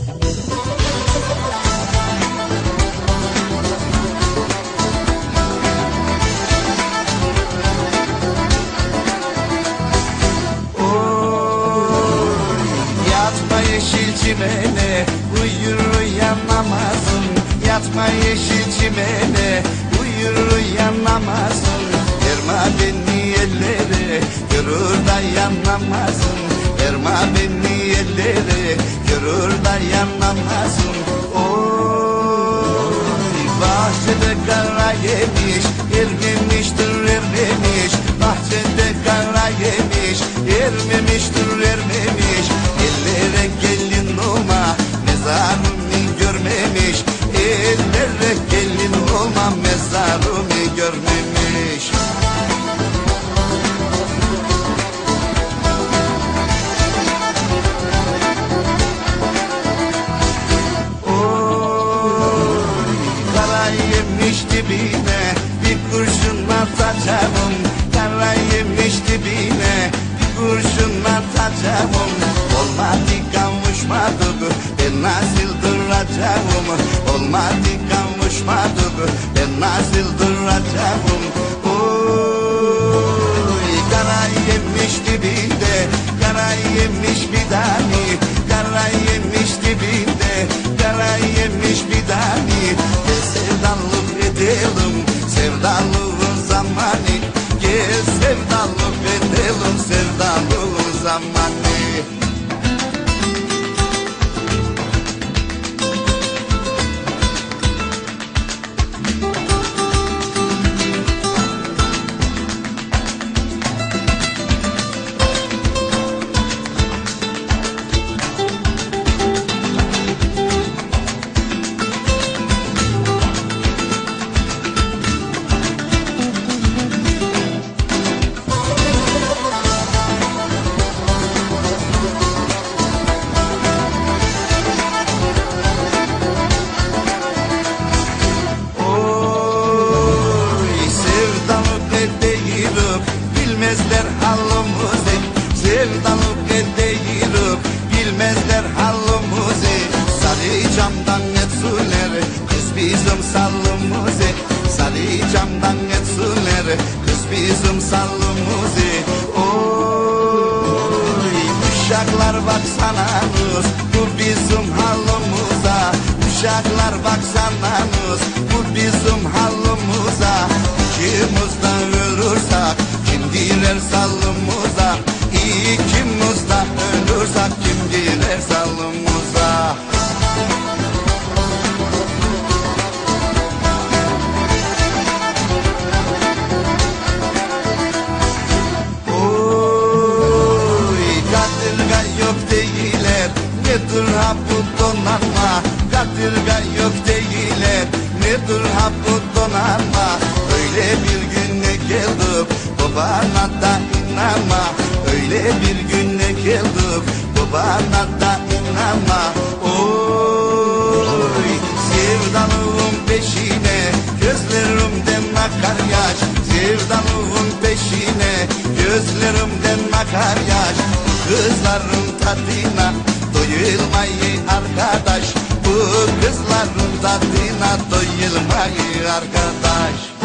Yeşil çimene uyur uyanamazsın. Yatma yeşil çimene uyur uyanamazsın. Verme beni ellere görür dayanamazsın. Verme beni ellere görür dayanamazsın. Oy bahçede kara yemiş, ermemiştir ermemiş. Bahçede kara yemiş, ermemiştir ermemiş. Ellere gelin olma mezarımı görmemiş. Ellere gelin olma mezarımı görmemiş. Oy kara yemiş dibine bir kurşun atacağım. Kara yemiş dibine bir kurşun atacağım. Olmadı kavuşmadık ben nasıl duracağım. Olmadı kavuşmadık ben nasıl duracağım. Oy kara yemiş dibinde kara yemiş bir tane. Kara yemiş dibinde kara yemiş bir tane. Gel sevdalık edelim sevdalığın zamanı. Gel sevdalık edelim sevdalığın zamanı. Bilmezler halımızı, sevdalık edeyirik, bilmezler halımızı. Sarı camdan etsinler, kız bizim sallımızı. Sarı camdan etsinler, kız bizim sallımızı. Oy uşaklar baksananız, bu bizim halımıza. Uşaklar baksananız, bu bizim halımıza. İkimiz de ölürsek kim girer sallımıza? İkimiz de ölürsek kim girer sallımıza? Oy kadırga yok değiller, nedir ha bu donanma? Kadırga yok değiller, nedir ha bu donanma? Öyle bir güne geldik babana da inanma. Öyle bir güne geldik babana da inanma. Oy sevdalığın peşine gözlerimden akar yaş. Sevdalığın peşine gözlerimden akar yaş. Kızların tadına doyulmayı arkadaş. Bu kızların tadına doyulmayı arkadaş.